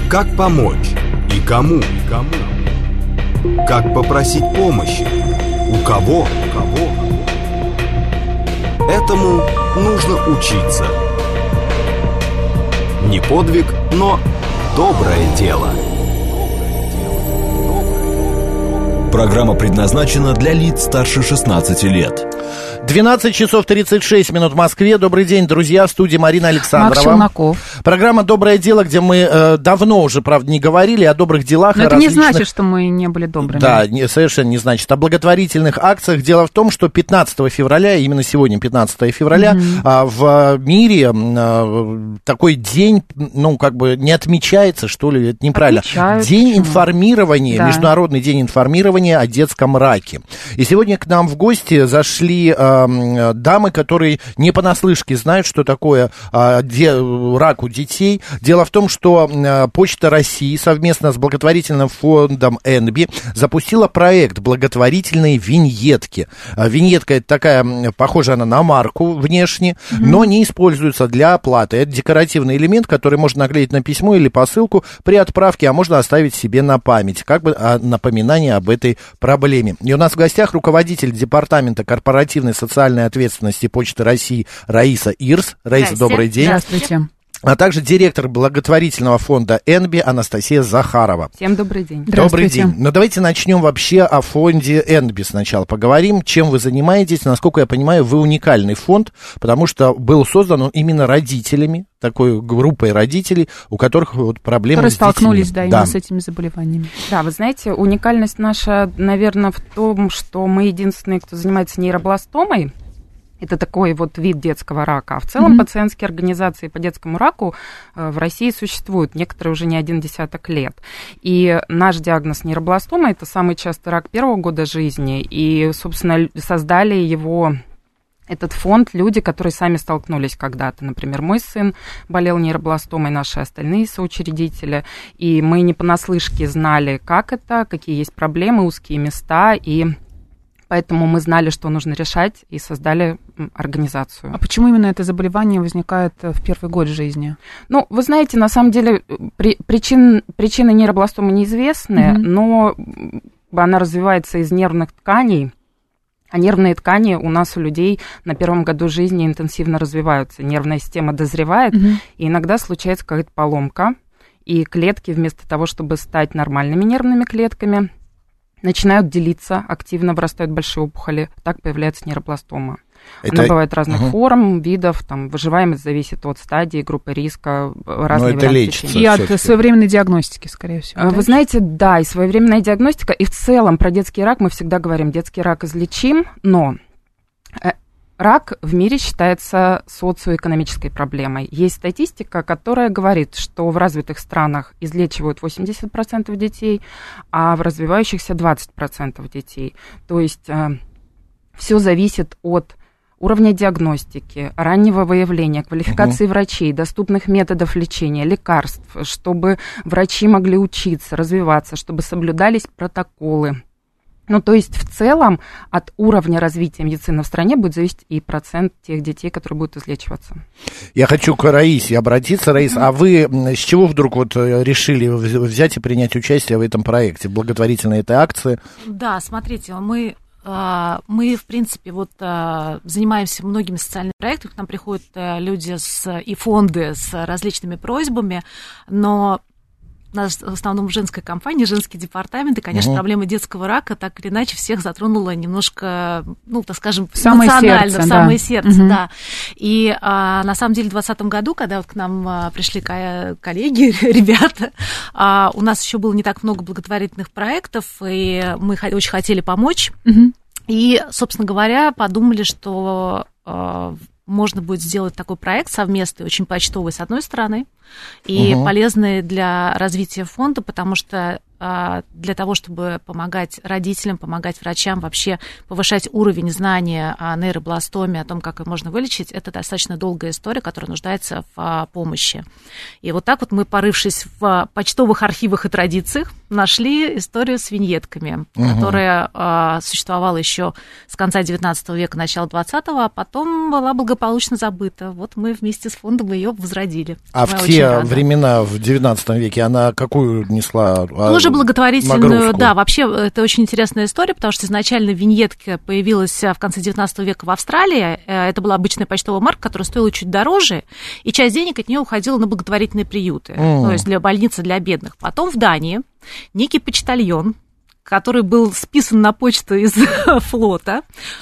Как помочь и кому? Как попросить помощи? У кого? Этому нужно учиться. Не подвиг, но доброе дело. Программа предназначена для лиц старше 16 лет. 12 часов 36 минут в Москве. Добрый день, друзья. В студии Марина Александрова. Макс Челноков. Программа «Доброе дело», где мы давно уже, правда, не говорили о добрых делах. Но это не значит, что мы не были добрыми. Да, совершенно не значит. О благотворительных акциях. Дело в том, что 15 февраля, именно сегодня 15 февраля, в мире такой день, не отмечается, что ли, это неправильно. День информирования, да. Международный день информирования о детском раке. И сегодня к нам в гости зашли дамы, которые не понаслышке знают, что такое рак у детей. Дело в том, что Почта России совместно с благотворительным фондом ЭНБИ запустила проект «Благотворительные виньетки». Виньетка — это такая, похожа она на марку внешне, но не используется для оплаты. Это декоративный элемент, который можно наклеить на письмо или посылку при отправке, а можно оставить себе на память, как бы напоминание об этой проблеме. И у нас в гостях руководитель департамента корпоративной социальной ответственности Почты России Раиса Ирс. Раиса, добрый день. Здравствуйте. А также директор благотворительного фонда ЭНБИ Анастасия Захарова. Всем добрый день. Добрый день. Но давайте начнем вообще о фонде ЭНБИ сначала. Поговорим, чем вы занимаетесь. Насколько я понимаю, вы уникальный фонд, потому что был создан он именно родителями, такой группой родителей, у которых вот проблемы с детьми. Которые столкнулись, именно с этими заболеваниями. Да, вы знаете, уникальность наша, наверное, в том, что мы единственные, кто занимается нейробластомой. Это такой вот вид детского рака. А в целом пациентские организации по детскому раку в России существуют, некоторые уже не 10 лет. И наш диагноз нейробластома – это самый частый рак первого года жизни. И, собственно, создали его, этот фонд, люди, которые сами столкнулись когда-то. Например, мой сын болел нейробластомой, наши остальные соучредители. И мы не понаслышке знали, как это, какие есть проблемы, узкие места, и поэтому мы знали, что нужно решать, и создали организацию. А почему именно это заболевание возникает в первый год жизни? Ну, вы знаете, на самом деле причины нейробластомы неизвестны, но она развивается из нервных тканей, а нервные ткани у нас, у людей, на первом году жизни интенсивно развиваются. Нервная система дозревает, и иногда случается какая-то поломка, и клетки вместо того, чтобы стать нормальными нервными клетками, начинают делиться, активно вырастают большие опухоли, так появляется нейробластома. Она бывает разных форм, видов, там, выживаемость зависит от стадии, группы риска, разные варианты течения. И от своевременной диагностики, скорее всего. Вы знаете, да, и своевременная диагностика, и в целом про детский рак мы всегда говорим, детский рак излечим, но рак в мире считается социоэкономической проблемой. Есть статистика, которая говорит, что в развитых странах излечивают 80% детей, а в развивающихся 20% детей. То есть все зависит от уровня диагностики, раннего выявления, квалификации врачей, доступных методов лечения, лекарств, чтобы врачи могли учиться, развиваться, чтобы соблюдались протоколы. Ну, то есть, в целом, от уровня развития медицины в стране будет зависеть и процент тех детей, которые будут излечиваться. Я хочу к Раисе обратиться. Раис, а вы с чего вдруг вот решили взять и принять участие в этом проекте, благотворительной этой акции? Да, смотрите, мы, в принципе, занимаемся многими социальными проектами. К нам приходят люди и фонды с различными просьбами, но у нас в основном женская компания, женский департамент, и, конечно, проблема детского рака так или иначе всех затронула немножко, так скажем, эмоционально, в самое сердце, да. И на самом деле в 2020 году, когда к нам пришли коллеги, ребята, у нас еще было не так много благотворительных проектов, и мы очень хотели помочь. И, собственно говоря, подумали, что можно будет сделать такой проект совместный, очень почтовый, с одной стороны, и полезный для развития фонда, потому что для того, чтобы помогать родителям, помогать врачам, вообще повышать уровень знания о нейробластоме, о том, как ее можно вылечить, это достаточно долгая история, которая нуждается в помощи. И вот так вот мы, порывшись в почтовых архивах и традициях, нашли историю с виньетками, которая существовала еще с конца 19 века, начала 20-го, а потом была благополучно забыта. Вот мы вместе с фондом ее возродили. А в те времена, в 19 веке, она какую несла? Тоже благотворительную, нагрузку? Да, вообще это очень интересная история, потому что изначально виньетка появилась в конце 19 века в Австралии. Это была обычная почтовая марка, которая стоила чуть дороже, и часть денег от нее уходила на благотворительные приюты, то есть для больницы для бедных. Потом в Дании некий почтальон, который был списан на почту из флота,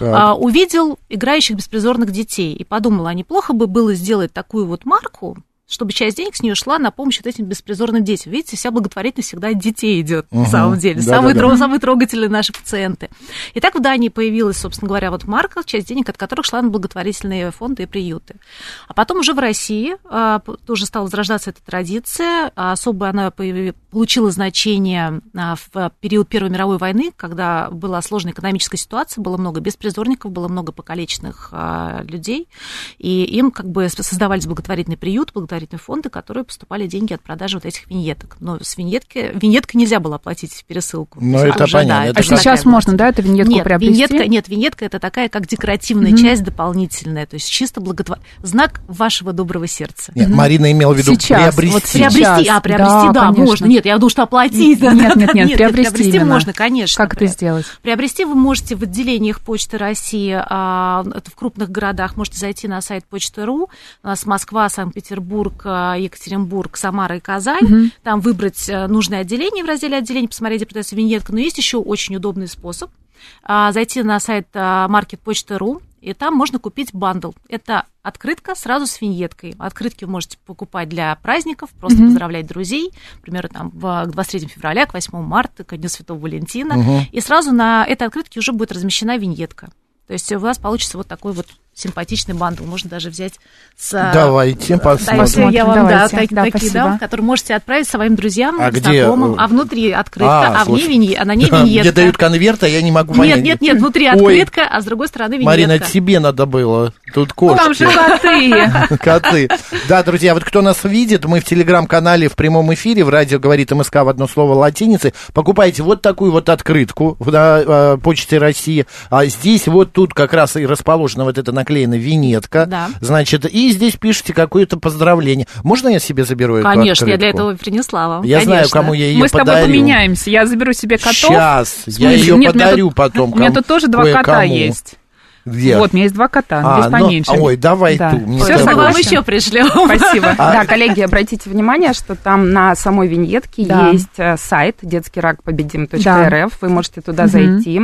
увидел играющих беспризорных детей и подумал, а неплохо бы было сделать такую вот марку, чтобы часть денег с нее шла на помощь вот этим беспризорным детям. Видите, вся благотворительность всегда от детей идет, на самом деле. Самые трогательные наши пациенты. И так в Дании появилась, собственно говоря, вот марка, часть денег от которых шла на благотворительные фонды и приюты. А потом уже в России тоже стала возрождаться эта традиция. Особо она получила значение в период Первой мировой войны, когда была сложная экономическая ситуация, было много беспризорников, было много покалеченных людей, и им как бы создавались благотворительный приют, благотворительные фонды, которые поступали деньги от продажи вот этих виньеток. Но с виньеткой нельзя было оплатить пересылку. Ну, это понятно. А сейчас можно, да, эту виньетку приобрести? Виньетка это такая, как декоративная часть дополнительная, то есть чисто знак вашего доброго сердца. Нет, Марина имела в виду приобрести. Приобрести, да, можно. Нет, я думаю, что оплатить. Нет, приобрести можно, конечно. Как это сделать? Приобрести вы можете в отделениях Почты России, это в крупных городах, можете зайти на сайт Почта.ру, у нас Москва, Санкт-Петербург, Екатеринбург, Самара и Казань, там выбрать нужное отделение в разделе отделений, посмотреть, где продается виньетка, но есть еще очень удобный способ, зайти на сайт маркет Почта.ру, и там можно купить бандл. Это открытка сразу с виньеткой. Открытки вы можете покупать для праздников, просто поздравлять друзей, например, там, к 23 февраля, к 8 марта, ко Дню Святого Валентина. И сразу на этой открытке уже будет размещена виньетка. То есть у вас получится вот такой вот симпатичный бандл. Можно даже взять с... Давайте посмотрим. Я вам такие дам, которые можете отправить своим друзьям, знакомым. А внутри открытка, на ней виньетка. Мне дают конверт, а я не могу понять. Нет, внутри открытка, а с другой стороны виньетка. Марина, тебе надо было. Тут кошки. Там же коты. Коты. Да, друзья, вот кто нас видит, мы в телеграм-канале в прямом эфире, в радио говорит МСК в одно слово латиницей. Покупайте вот такую вот открытку на Почте России. А здесь вот тут как раз и расположена вот эта наклеена виньетка. Да. Значит, и здесь пишите какое-то поздравление. Можно я себе заберу эту Конечно, открытку? я для этого принесла вам. Я знаю, кому я ее Мы подарю. с тобой поменяемся. Я заберу себе котов. Сейчас. Я ее подарю потом. У меня тут тоже 2 кота есть. Где? Вот, у меня есть 2 кота, здесь поменьше. Ой, давай ту. Все, мы вам еще пришлем. Спасибо. Да, коллеги, обратите внимание, что там на самой виньетке есть сайт детскийракпобедим.рф. Вы можете туда зайти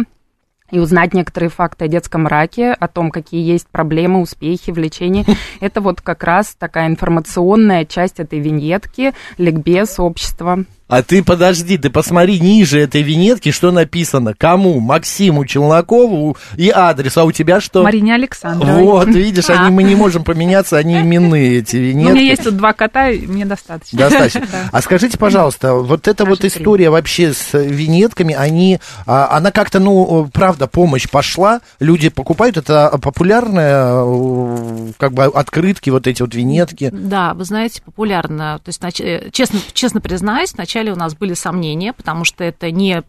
и узнать некоторые факты о детском раке, о том, какие есть проблемы, успехи в лечении. Это вот как раз такая информационная часть этой виньетки, ликбез общества. А ты подожди, ты посмотри ниже этой виньетки, что написано. Кому? Максиму Челнокову и адрес. А у тебя что? Марине Александровой. Вот, видишь, мы не можем поменяться, они именные, эти виньетки. У меня есть тут 2 кота, и мне достаточно. Достаточно. А скажите, пожалуйста, вот эта вот история вообще с виньетками, она как-то, правда, помощь пошла, люди покупают, это популярная, как бы, открытки, вот эти вот виньетки? Да, вы знаете, популярно. То есть, честно признаюсь, вначале у нас были сомнения, потому что это не,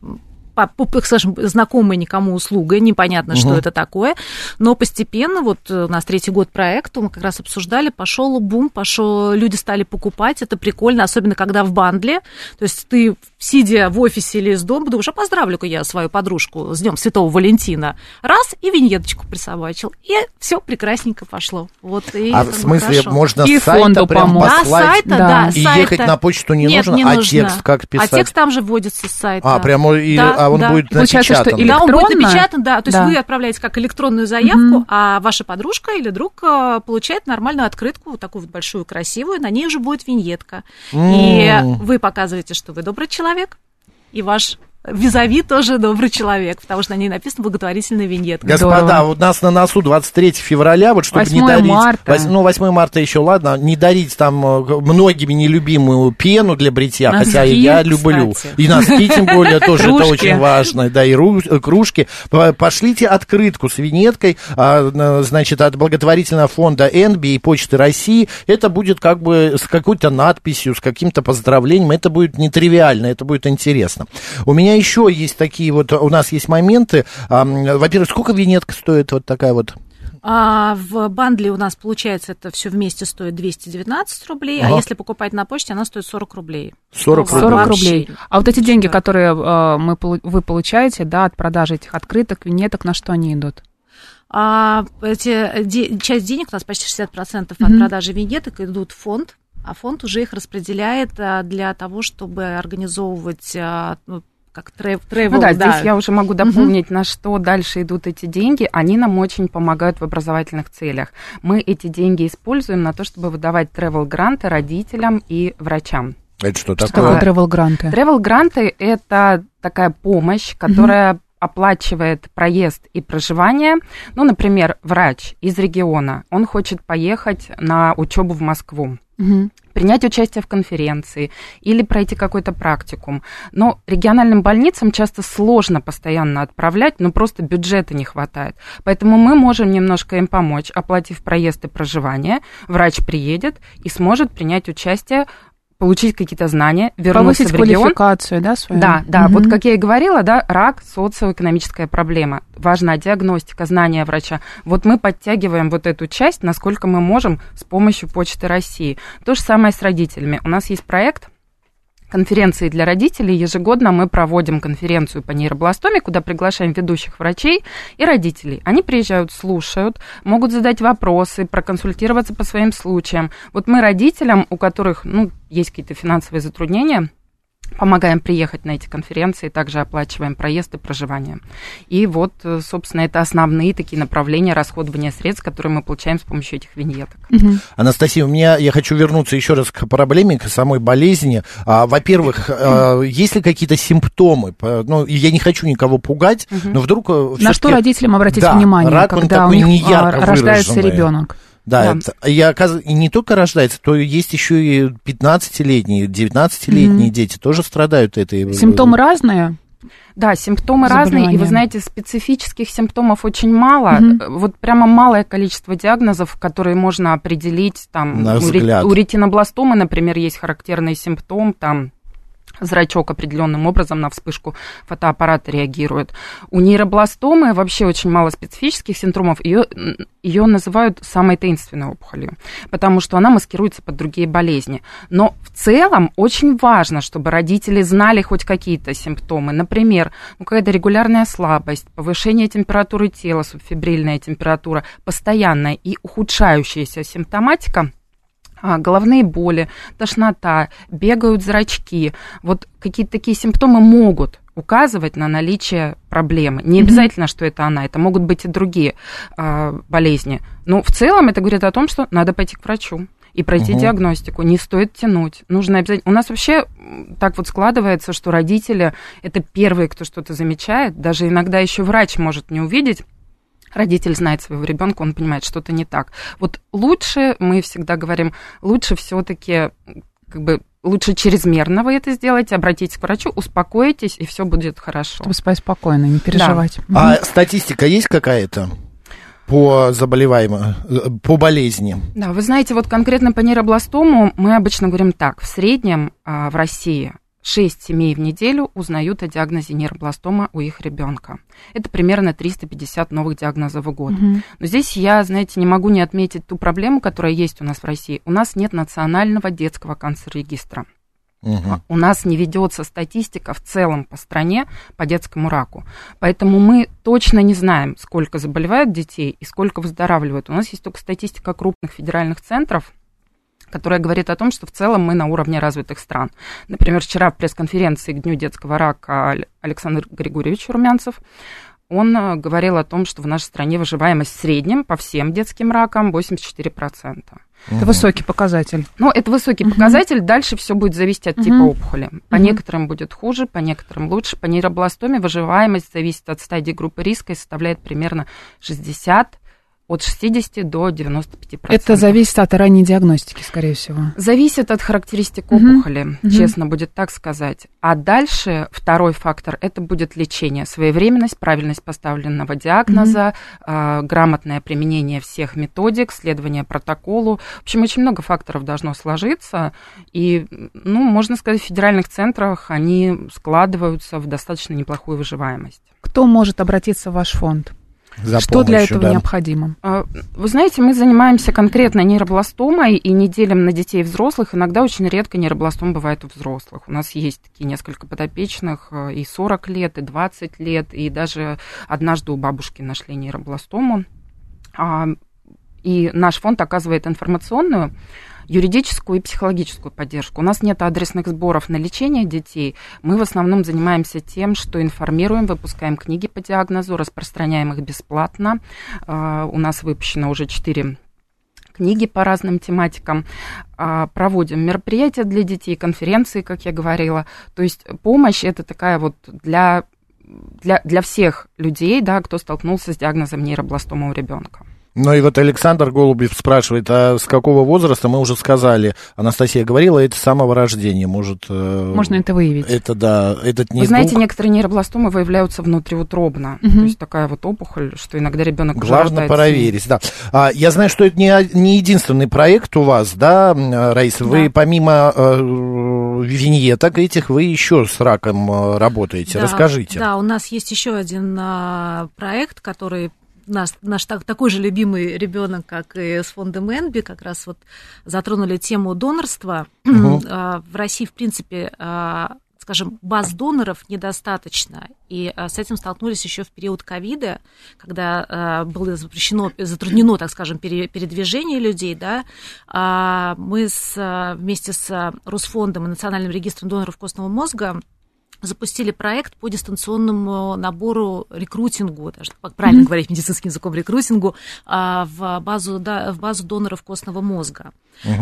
скажем, знакомая никому услуга, непонятно, что это такое, но постепенно, вот у нас 3-й год проекта, мы как раз обсуждали, пошел бум, люди стали покупать, это прикольно, особенно когда в бандле, то есть ты, сидя в офисе или из дома, думаешь, поздравлю-ка я свою подружку с Днем Святого Валентина, раз, и виньеточку присобачил, и все прекрасненько пошло. Вот, и в смысле, хорошо. можно и с сайта прям послать? Да, и ехать на почту не нужно, текст как писать? А текст там же вводится с сайта. Прямо он будет напечатан? Да, он будет напечатан, да, то есть вы отправляете как электронную заявку, а ваша подружка или друг получает нормальную открытку, вот такую вот большую, красивую, на ней уже будет виньетка. И вы показываете, что вы добрый человек, и ваш визави тоже добрый человек, потому что на ней написано благотворительная виньетка. Господа, у нас на носу 23 февраля, вот чтобы не дарить... 8 марта еще, ладно, не дарить там многими нелюбимую пену для бритья, носки, хотя я люблю. И носки, тем более, тоже это очень важно. Да, и кружки. Пошлите открытку с виньеткой, значит, от благотворительного фонда «Энби» и Почты России. Это будет как бы с какой-то надписью, с каким-то поздравлением. Это будет нетривиально, это будет интересно. У меня еще есть такие вот, у нас есть моменты. Во-первых, сколько виньетка стоит вот такая вот? В бандле у нас, получается, это все вместе стоит 219 рублей, а если покупать на почте, она стоит 40 рублей. 40 рублей. А вот эти деньги, которые вы получаете, да, от продажи этих открыток, виньеток, на что они идут? Часть денег, у нас почти 60% от продажи виньеток идут в фонд, а фонд уже их распределяет для того, чтобы организовывать... как travel, ну да, здесь я уже могу дополнить, на что дальше идут эти деньги. Они нам очень помогают в образовательных целях. Мы эти деньги используем на то, чтобы выдавать travel-гранты родителям и врачам. Это что такое? Что travel-гранты? Travel-гранты – это такая помощь, которая оплачивает проезд и проживание. Ну, например, врач из региона, он хочет поехать на учебу в Москву. Принять участие в конференции или пройти какой-то практикум. Но региональным больницам часто сложно постоянно отправлять, но просто бюджета не хватает. Поэтому мы можем немножко им помочь, оплатив проезд и проживание. Врач приедет и сможет принять участие, получить какие-то знания, вернуться в регион. Повысить квалификацию, да, свою? Да, вот как я и говорила, да, рак – социоэкономическая проблема. Важна диагностика, знания врача. Вот мы подтягиваем вот эту часть, насколько мы можем, с помощью Почты России. То же самое с родителями. У нас есть проект конференции для родителей. Ежегодно мы проводим конференцию по нейробластоме, куда приглашаем ведущих врачей и родителей. Они приезжают, слушают, могут задать вопросы, проконсультироваться по своим случаям. Вот мы родителям, у которых, есть какие-то финансовые затруднения, помогаем приехать на эти конференции, также оплачиваем проезд и проживание. И вот, собственно, это основные такие направления расходования средств, которые мы получаем с помощью этих виньеток. Анастасия, я хочу вернуться еще раз к проблеме, к самой болезни. Во-первых, есть ли какие-то симптомы? Я не хочу никого пугать, но вдруг... На что родителям обратить внимание, рак, когда у них рождается ребенок? Да, и не только рождается, то есть еще и 15-летние, 19-летние дети тоже страдают этой... Симптомы разные? Да, симптомы разные, и вы знаете, специфических симптомов очень мало. Вот прямо малое количество диагнозов, которые можно определить. Там, у ретинобластомы, например, есть характерный симптом, там зрачок определенным образом на вспышку фотоаппарата реагирует. У нейробластомы вообще очень мало специфических симптомов. Ее называют самой таинственной опухолью, потому что она маскируется под другие болезни. Но в целом очень важно, чтобы родители знали хоть какие-то симптомы. Например, какая-то регулярная слабость, повышение температуры тела, субфебрильная температура, постоянная и ухудшающаяся симптоматика, головные боли, тошнота, бегают зрачки. Вот какие-то такие симптомы могут указывать на наличие проблемы. Не обязательно, что это она, это могут быть и другие болезни. Но в целом это говорит о том, что надо пойти к врачу и пройти диагностику. Не стоит тянуть. Нужно обязательно... У нас вообще так вот складывается, что родители – это первые, кто что-то замечает. Даже иногда еще врач может не увидеть. Родитель знает своего ребенка, он понимает, что-то не так. Вот лучше, мы всегда говорим, лучше все-таки, лучше чрезмерно вы это сделаете, обратитесь к врачу, успокойтесь, и все будет хорошо. Чтобы спать спокойно, не переживать. Да. А статистика есть какая-то по заболеваемым, по болезни? Да, вы знаете, вот конкретно по нейробластому мы обычно говорим так, в среднем в России 6 семей в неделю узнают о диагнозе нейробластома у их ребенка. Это примерно 350 новых диагнозов в год. Но здесь я, знаете, не могу не отметить ту проблему, которая есть у нас в России. У нас нет национального детского канцер-регистра. У нас не ведется статистика в целом по стране по детскому раку. Поэтому мы точно не знаем, сколько заболевают детей и сколько выздоравливают. У нас есть только статистика крупных федеральных центров, которая говорит о том, что в целом мы на уровне развитых стран. Например, вчера в пресс-конференции к Дню детского рака Александр Григорьевич Румянцев, он говорил о том, что в нашей стране выживаемость в среднем по всем детским ракам 84%. Это высокий показатель. Ну, это высокий показатель. Дальше все будет зависеть от типа опухоли. По некоторым будет хуже, по некоторым лучше. По нейробластоме выживаемость зависит от стадии группы риска и составляет примерно от 60 до 95%. Это зависит от ранней диагностики, скорее всего. Зависит от характеристик опухоли, честно будет так сказать. А дальше второй фактор – это будет лечение. Своевременность, правильность поставленного диагноза, грамотное применение всех методик, следование протоколу. В общем, очень много факторов должно сложиться. И, можно сказать, в федеральных центрах они складываются в достаточно неплохую выживаемость. Кто может обратиться в ваш фонд? Что для этого необходимо? Вы знаете, мы занимаемся конкретно нейробластомой и не делим на детей и взрослых. Иногда очень редко нейробластом бывает у взрослых. У нас есть такие несколько подопечных и 40 лет, и 20 лет, и даже однажды у бабушки нашли нейробластому. И наш фонд оказывает информационную, юридическую и психологическую поддержку. У нас нет адресных сборов на лечение детей. Мы в основном занимаемся тем, что информируем, выпускаем книги по диагнозу, распространяем их бесплатно. У нас выпущено уже 4 книги по разным тематикам. Проводим мероприятия для детей, конференции, как я говорила. То есть помощь это такая вот для всех людей, да, кто столкнулся с диагнозом нейробластома у ребенка. Ну и вот Александр Голубев спрашивает, а с какого возраста, мы уже сказали, Анастасия говорила, это с самого рождения, можно это выявить. Это, да, этот недуг. Вы знаете, некоторые нейробластомы выявляются внутриутробно, то есть такая вот опухоль, что иногда ребенок уже рождается. Главное проверить, да. Я знаю, что это не единственный проект у вас, да, Раиса, да. Вы помимо виньеток этих, вы еще с раком работаете, да, расскажите. Да, у нас есть еще один проект, который... Наш такой же любимый ребенок, как и с фондом Энби, как раз вот затронули тему донорства. В России, в принципе, скажем, баз доноров недостаточно. И с этим столкнулись еще в период ковида, когда было затруднено, так скажем, передвижение людей. Да? Мы вместе с Росфондом и Национальным регистром доноров костного мозга запустили проект по дистанционному набору, рекрутингу, даже как правильно говорить медицинским языком, рекрутингу, в базу доноров костного мозга.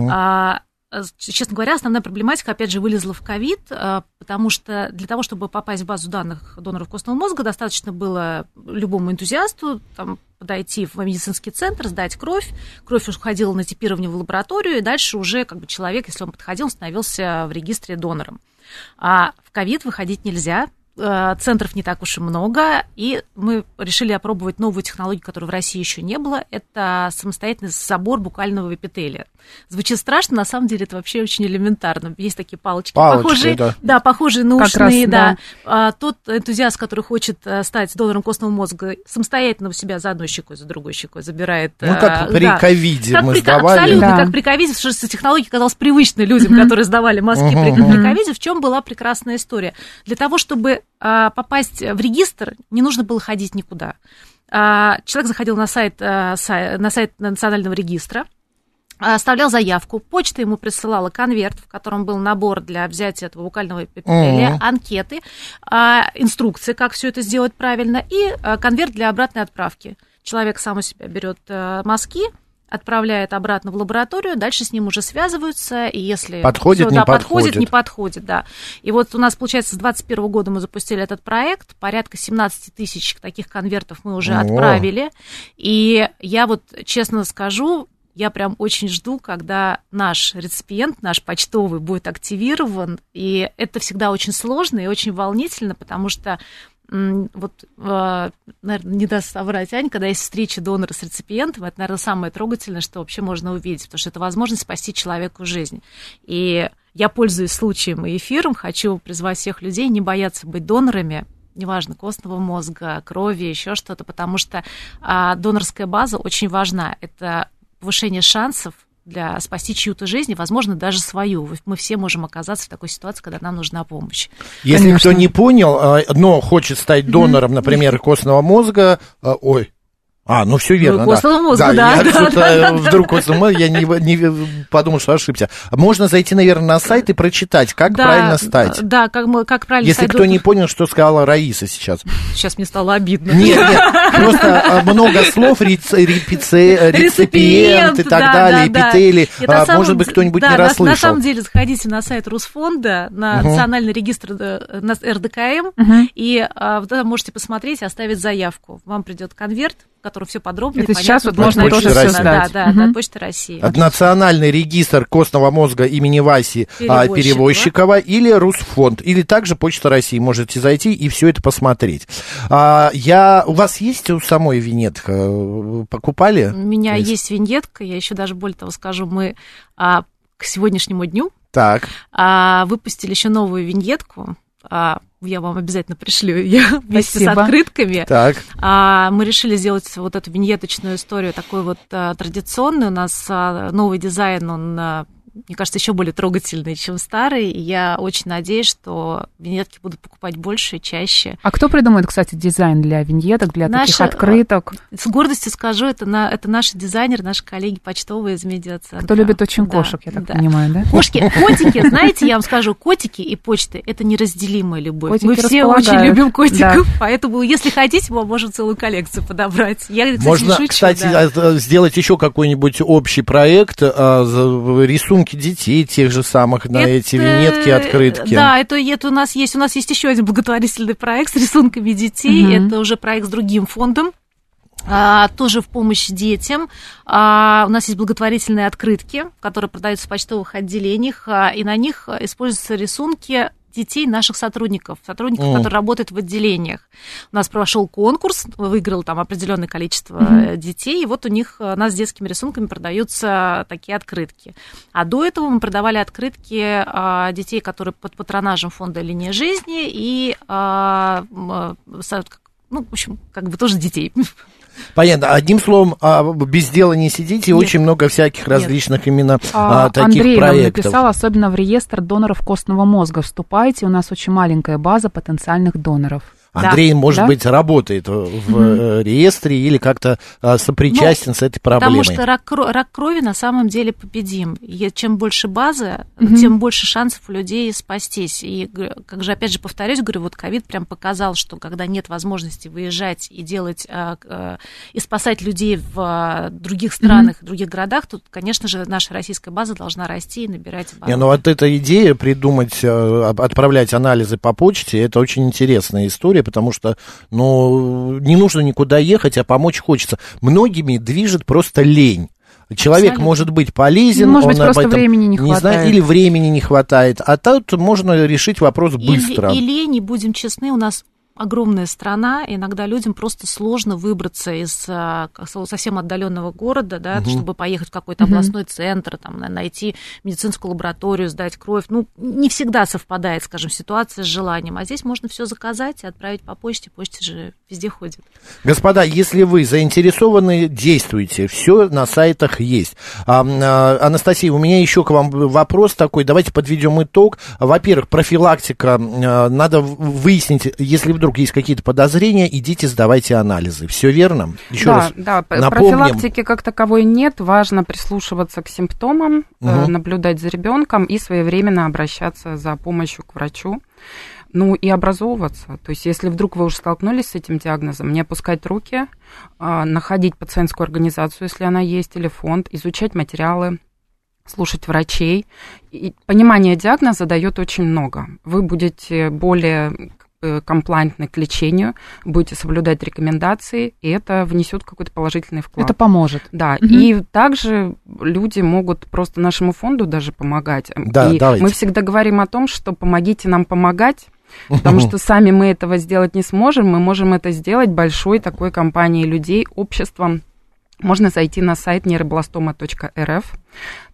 Честно говоря, основная проблематика, опять же, вылезла в ковид, потому что для того, чтобы попасть в базу данных доноров костного мозга, достаточно было любому энтузиасту подойти в медицинский центр, сдать кровь. Кровь уходила на типирование в лабораторию, и дальше уже человек, если он подходил, становился в регистре донором. А в ковид выходить нельзя, центров не так уж и много, и мы решили опробовать новую технологию, которой в России еще не было. Это самостоятельный забор букального эпителия. Звучит страшно, на самом деле это вообще очень элементарно. Есть такие палочки похожие, да, похожие на ушные. Да. Тот энтузиаст, который хочет стать донором костного мозга, самостоятельно у себя за одной щекой, за другой щекой забирает. Как при ковиде мы сдавали. Абсолютно, как при ковиде, потому что технология казалась привычной людям, которые сдавали мазки при ковиде. В чем была прекрасная история? Для того, чтобы попасть в регистр, не нужно было ходить никуда. Человек заходил на сайт национального регистра, оставлял заявку, почта ему присылала конверт, в котором был набор для взятия этого букального эпителия, анкеты, инструкции, как все это сделать правильно, и конверт для обратной отправки. Человек сам у себя берет мазки, отправляет обратно в лабораторию, дальше с ним уже связываются, и если подходит, не подходит, да. И вот у нас, получается, с 2021 года мы запустили этот проект, порядка 17 тысяч таких конвертов мы уже отправили, и я вот честно скажу, я прям очень жду, когда наш реципиент, наш почтовый будет активирован, и это всегда очень сложно и очень волнительно, потому что наверное, не даст соврать Аня, когда есть встреча донора с реципиентом, это, наверное, самое трогательное, что вообще можно увидеть, потому что это возможность спасти человеку жизнь. И я, пользуясь случаем и эфиром, хочу призвать всех людей не бояться быть донорами, неважно, костного мозга, крови, еще что-то, потому что донорская база очень важна. Это повышение шансов для спасти чью-то жизнь, и, возможно, даже свою. Мы все можем оказаться в такой ситуации, когда нам нужна помощь. Если Конечно. Кто не понял, но хочет стать донором, например, костного мозга, Ну все верно, костного мозга, Вдруг костного мозга, я не подумал, что ошибся. Можно зайти, наверное, на сайт и прочитать, как правильно стать. Да, как правильно Если стать. кто не понял, что сказала Раиса сейчас. Сейчас мне стало обидно. Нет, просто много слов, реципиент и так далее, эпители. Может быть, кто-нибудь не расслышал. На самом деле, заходите на сайт Русфонда, на национальный регистр на РДКМ, и вы можете посмотреть, оставить заявку. Вам придет конверт, в котором все подробно. Это сейчас вот можно тоже все сдать. Да, от Почты России. Национальный регистр костного мозга имени Васи Перевозчикова или Русфонд, или также Почта России. Можете зайти и все это посмотреть. У вас есть у самой виньетка? Покупали? У меня есть виньетка, я еще даже более того скажу, мы к сегодняшнему дню выпустили еще новую виньетку. Я вам обязательно пришлю ее вместе с открытками. Так. Мы решили сделать вот эту виньеточную историю такой вот традиционную. У нас новый дизайн, он, мне кажется, еще более трогательный, чем старый. И я очень надеюсь, что виньетки будут покупать больше и чаще. А кто придумает, кстати, дизайн для виньеток, для таких открыток? С гордостью скажу, это наши дизайнеры, наши коллеги почтовые из медиацентра. Кто любит очень кошек, я так понимаю, да? Котики, знаете, я вам скажу, котики и почты – это неразделимая любовь. Котики мы все очень любим котиков, поэтому, если хотите, мы можем целую коллекцию подобрать. Я, кстати, можно, шучу, кстати, сделать еще какой-нибудь общий проект, рисунки детей тех же самых на эти виньетки, открытки. Да, это у нас есть еще один благотворительный проект с рисунками детей. Это уже проект с другим фондом. Тоже в помощь детям. У нас есть благотворительные открытки, которые продаются в почтовых отделениях, и на них используются рисунки детей наших сотрудников, которые работают в отделениях. У нас прошел конкурс, выиграл там определенное количество детей, и вот у нас с детскими рисунками продаются такие открытки. А до этого мы продавали открытки детей, которые под патронажем фонда «Линия жизни», и, в общем, как бы тоже детей. Понятно. Одним словом, без дела не сидите, очень много всяких различных именно таких Андрей проектов. Андрей нам написал, особенно в реестр доноров костного мозга вступайте, у нас очень маленькая база потенциальных доноров. Андрей, может быть, работает в реестре или как-то сопричастен с этой проблемой. Потому что рак крови на самом деле победим. И чем больше базы, тем больше шансов у людей спастись. И, как же, опять же, повторюсь, говорю, вот ковид прям показал, что когда нет возможности выезжать и делать, и спасать людей в других странах, других городах, тут, конечно же, наша российская база должна расти и набирать обороты. Вот эта идея придумать, отправлять анализы по почте, это очень интересная история, потому что, не нужно никуда ехать, а помочь хочется. Многими движет просто лень. Человек Абсолютно. Может быть полезен, может быть, он просто об этом времени не хватает. знает, или времени не хватает. А тут можно решить вопрос быстро. И лень, и будем честны, у нас огромная страна, иногда людям просто сложно выбраться из совсем отдаленного города, да, чтобы поехать в какой-то областной центр, там, найти медицинскую лабораторию, сдать кровь. Не всегда совпадает, скажем, ситуация с желанием. А здесь можно все заказать и отправить по почте. Почта же везде ходит. Господа, если вы заинтересованы, действуйте. Все на сайтах есть. Анастасия, у меня еще к вам вопрос такой. Давайте подведем итог. Во-первых, профилактика. Надо выяснить, если вдруг есть какие-то подозрения, идите, сдавайте анализы. Все верно? Еще раз напомним. Профилактики как таковой нет. Важно прислушиваться к симптомам, наблюдать за ребенком и своевременно обращаться за помощью к врачу. И образовываться. То есть, если вдруг вы уже столкнулись с этим диагнозом, не опускать руки, находить пациентскую организацию, если она есть, или фонд, изучать материалы, слушать врачей. И понимание диагноза дает очень много. Вы будете более комплайнтны к лечению, будете соблюдать рекомендации, и это внесет какой-то положительный вклад. Это поможет. Да, и также люди могут просто нашему фонду даже помогать. Да, и давайте. Мы всегда говорим о том, что помогите нам помогать, потому что сами мы этого сделать не сможем, мы можем это сделать большой такой компанией людей, обществом. Можно зайти на сайт нейробластома.рф.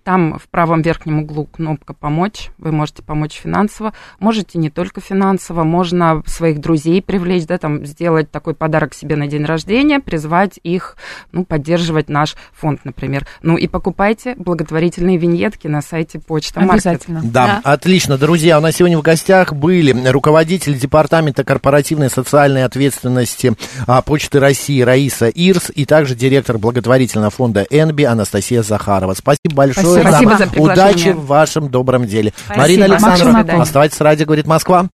Там в правом верхнем углу кнопка «Помочь». Вы можете помочь финансово. Можете не только финансово, можно своих друзей привлечь, да, там, сделать такой подарок себе на день рождения, призвать их, поддерживать наш фонд, например. И покупайте благотворительные виньетки на сайте Почта Маркет. Обязательно. Да, отлично. Друзья, у нас сегодня в гостях были руководитель департамента корпоративной социальной ответственности Почты России Раиса Ирс и также директор благотворительного фонда «Энби» Анастасия Захарова. Спасибо большое. Спасибо за приглашение. Удачи в вашем добром деле. Спасибо. Марина Александровна, Максим, оставайтесь с радио «Говорит Москва».